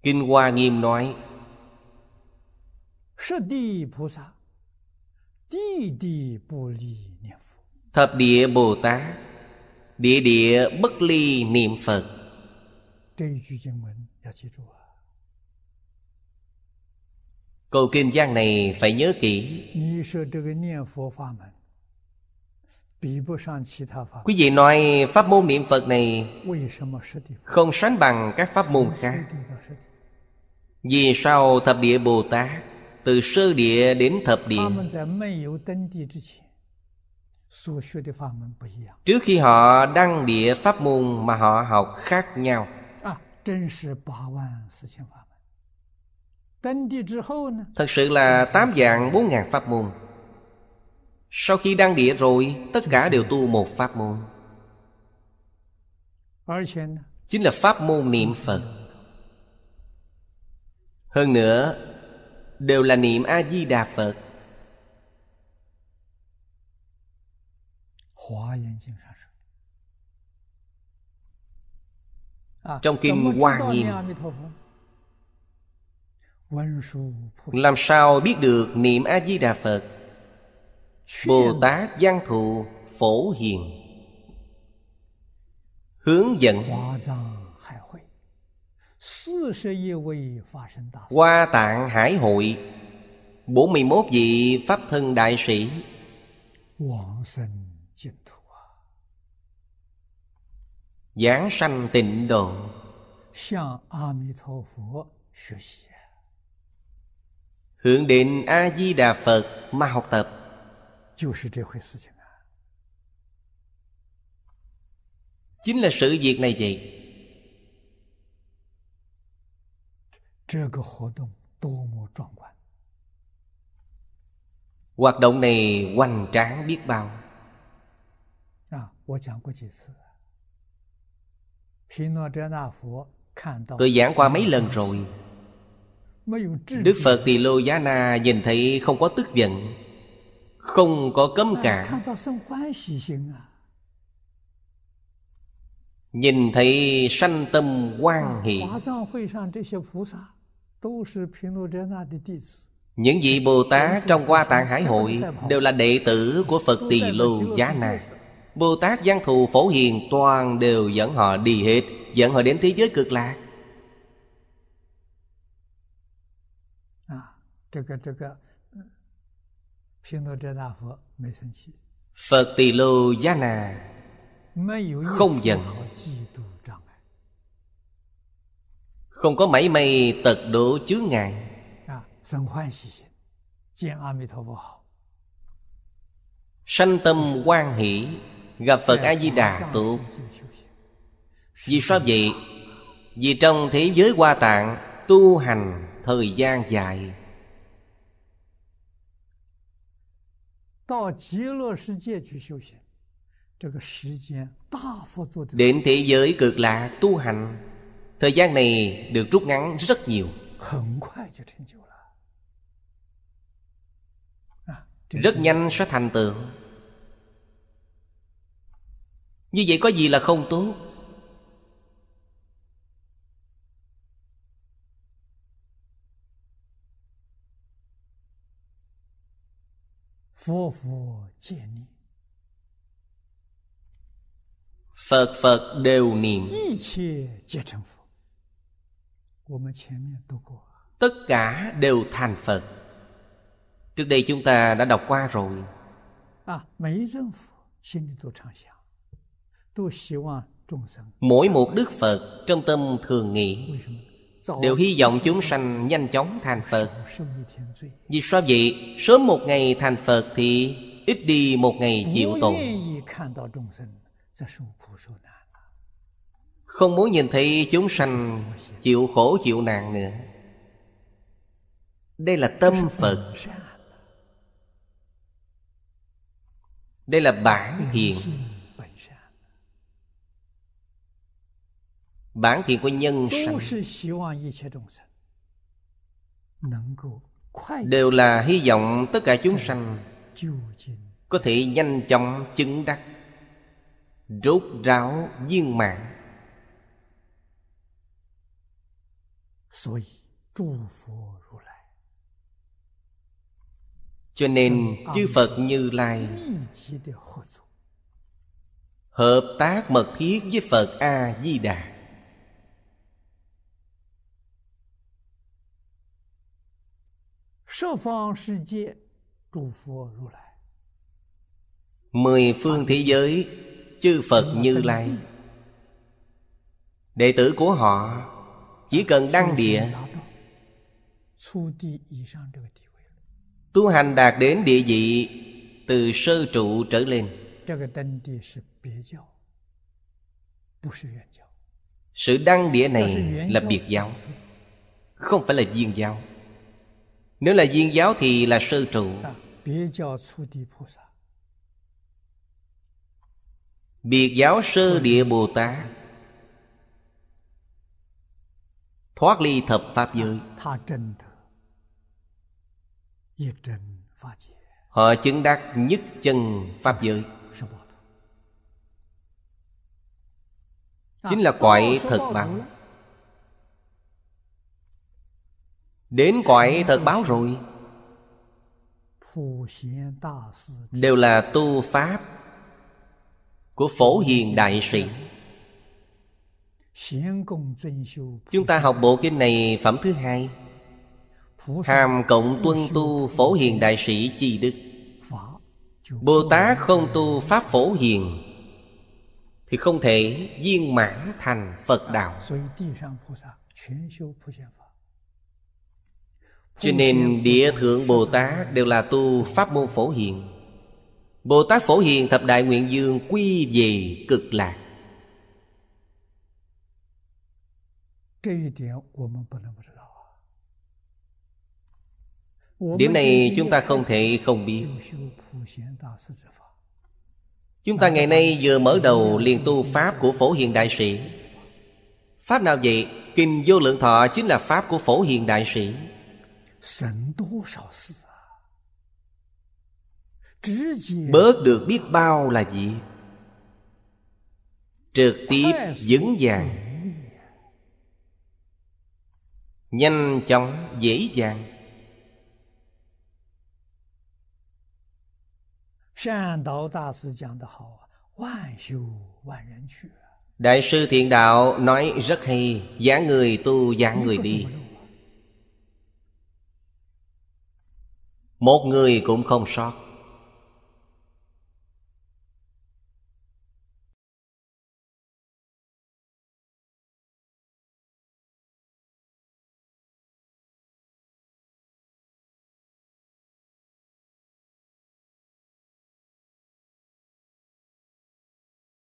Kinh Hoa Nghiêm nói: Thập địa Bồ Tát, địa địa bất ly niệm Phật. Câu kinh văn này phải nhớ kỹ. Quý vị nói pháp môn niệm Phật này không sánh bằng các pháp môn khác. Vì sao thập địa Bồ Tát từ sơ địa đến thập địa, trước khi họ đăng địa pháp môn mà họ học khác nhau. Thật sự là 8 vạn 4 ngàn pháp môn. Sau khi đăng địa rồi, tất cả đều tu một pháp môn, chính là pháp môn niệm Phật. Hơn nữa đều là niệm A-di-đà Phật. Trong kinh Hoa Nghiêm, làm sao biết được niệm A-di-đà Phật? Bồ Tát Văn Thù Phổ Hiền hướng dẫn. Hoa Tạng Hải Hội 41 vị Pháp Thân Đại Sĩ giảng sanh tịnh độ, hướng đến A-di-đà Phật mà học tập. Chính là sự việc này vậy. Hoạt động này hoành tráng biết bao. Tôi giảng qua mấy lần rồi. Đức Phật Tỳ Lô Giá Na nhìn thấy không có tức giận, không có cấm cản, nhìn thấy sanh tâm hoan hỷ. Những vị Bồ Tát trong Hoa Tạng Hải Hội đều là đệ tử của Phật Tỳ Lô Giá Na. Bồ Tát Văn Thù Phổ Hiền toàn đều dẫn họ đi hết, dẫn họ đến thế giới cực lạc. Phật Tỳ Lô Giá Na không giận, không có mảy may tật độ chướng ngại. Sanh tâm hoan hỷ, gặp Phật A-di-đà tốt. Vì sao vậy? Vì trong thế giới Hoa Tạng tu hành thời gian dài, đến thế giới cực lạc tu hành, thời gian này được rút ngắn rất nhiều, rất nhanh sẽ thành tựu. Như vậy có gì là không tốt? Phật Phật đều niệm, tất cả đều thành Phật. Trước đây chúng ta đã đọc qua rồi. Mỗi một Đức Phật trong tâm thường nghĩ, đều hy vọng chúng sanh nhanh chóng thành Phật. Vì sao vậy? Sớm một ngày thành Phật thì ít đi một ngày chịu tội. Không muốn nhìn thấy chúng sanh chịu khổ chịu nạn nữa. Đây là tâm Phật. Đây là bản thiện. Bản thiện của nhân sanh đều là hy vọng tất cả chúng sanh có thể nhanh chóng chứng đắc, rốt ráo viên mãn. Cho nên chư Phật Như Lai hợp tác mật thiết với Phật A-di-đà. Mười phương thế giới chư Phật Như Lai, đệ tử của họ chỉ cần đăng địa, tu hành đạt đến địa vị từ sơ trụ trở lên. Sự đăng địa này là biệt giáo, không phải là viên giáo. Nếu là viên giáo thì là sơ trụ. Biệt giáo sơ địa Bồ Tát thoát ly thập pháp giới, họ chứng đắc nhất chân pháp giới, chính là cõi thật báo. Đến cõi thật báo rồi đều là tu pháp của Phổ Hiền Đại Sĩ. Chúng ta học bộ kinh này phẩm thứ 2, hàm cộng tuân tu Phổ Hiền Đại Sĩ chi đức. Bồ Tát không tu pháp Phổ Hiền thì không thể viên mãn thành Phật đạo. Cho nên địa thượng Bồ Tát đều là tu pháp môn Phổ Hiền. Bồ Tát Phổ Hiền thập đại nguyện dương quy về cực lạc. Điểm này chúng ta không thể không biết. Chúng ta ngày nay vừa mở đầu liền tu pháp của Phổ Hiền Đại Sĩ. Pháp nào vậy? Kinh Vô Lượng Thọ chính là pháp của Phổ Hiền Đại Sĩ. Bớt được biết bao là gì? Trực tiếp vững vàng, nhanh chóng dễ dàng. Đại sư Thiện Đạo nói rất hay: dáng người tu dáng người đi, một người cũng không sót.